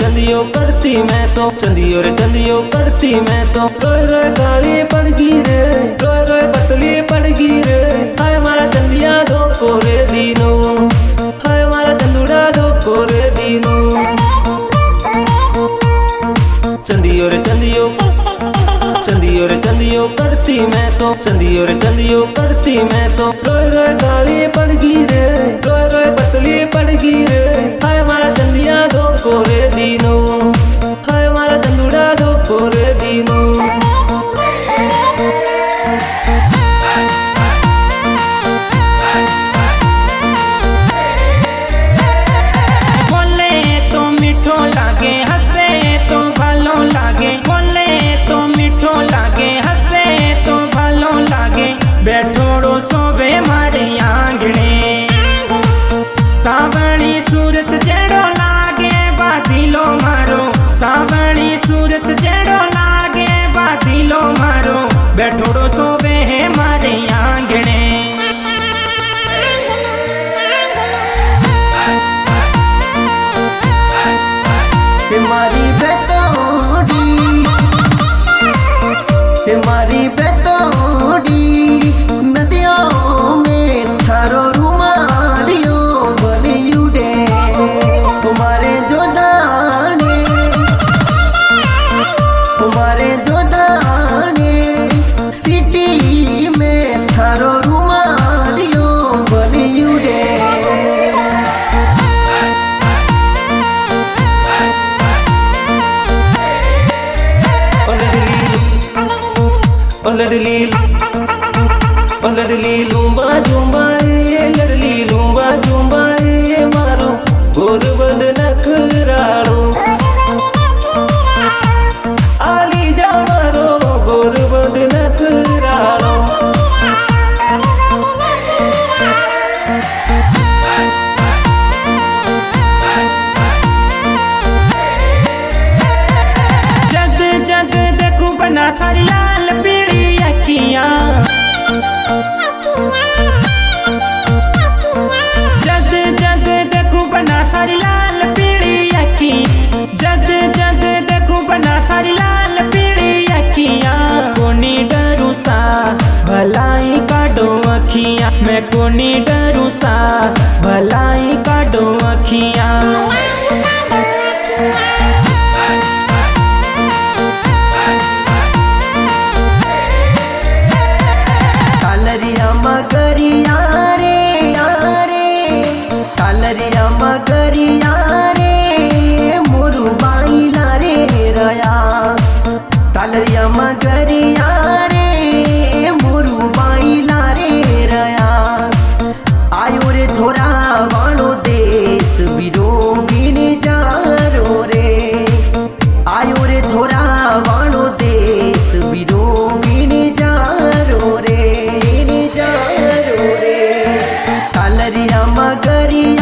चंदियो करती मैं तो, चंदियो रे चंदियो करती मैं तो। रोए रोए गाली पड़ गई रे, रोए रोए पतली पड़ गई रे। हाय मारा चंदिया धोको रे दीनो, हाय मारा चंदुड़ा धोको रे दीनो। चंदियो रे चंदियो, चंदियो रे चंदियो करती मैं तो, चंदियो रे चंदियो करती मैं तो। रोए रोए गाली पड़ गई रे, रोए रोए पतली पड़ गई रे। हाय मारा चंदिया धोको रे दीनो, हाय मारा चंदुड़ा धोको रे दीनो। बोले तो मीठो लागे, हंसे तो भालो लागे। बोले तो मीठो लागे, हंसे तो भालो लागे। बैठोड़ो सोवे मारे आंगणे, सावणी सूरत जेड़ो लागे बादीलो मारो। सावणी सूरत जेड़ो लागे बादीलो मारो। बैठोड़ो सोवे है मारे आंगणे। मारी बेतोड़ी, मारी बेतोड़ी नदियों में थारो रुमालियो बली उड़े। तुम्हारे जो दाने, तुम्हारे जो दाने सिटी में थारो रुमालियो बली उड़े। ओ लडली, ओ लडली लूंबा झूंबा ए, लडली लूंबा झूंबा ए मारो गोरबंद नखराड़ो। आली जा मारो गोरबंद नखराड़ो। जग जग देखूं बना थारी लाल पीली अखियां। जग जग देखूं बना थारी लाल पीली अखी। जग जग देखूं बना थारी लाल पीली अखियां। कोनी डरू सा भलाई काढो अखियां, मैं कोनी डरू सा भलाई काढो अखियां। कालरिया मगरिया रे यारे, कालरिया मगरिया रे मोरू बाइला रे रया। कालरिया मगरिया रे मोरू बाइला रे रया। आयो रे थोड़ा वाणो देश बिरो बिने जारो रे। आयो रे थोड़ा वाणो देश बिरो बिने जारो रे। कालरिया मगरिया